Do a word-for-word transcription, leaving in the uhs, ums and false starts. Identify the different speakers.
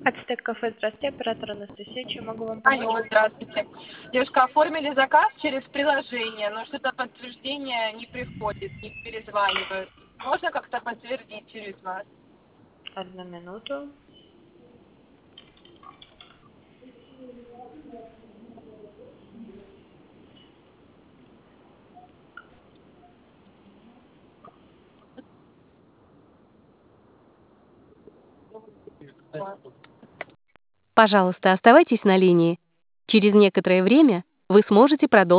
Speaker 1: Ацтек кафе, здравствуйте, оператор Анастасия, чем могу вам помочь?
Speaker 2: Алло, здравствуйте. Девушка, оформили заказ через приложение, но что-то подтверждение не приходит, не перезванивают. Можно как-то подтвердить через вас?
Speaker 1: Одну минуту.
Speaker 3: Пожалуйста, оставайтесь на линии. Через некоторое время вы сможете продолжить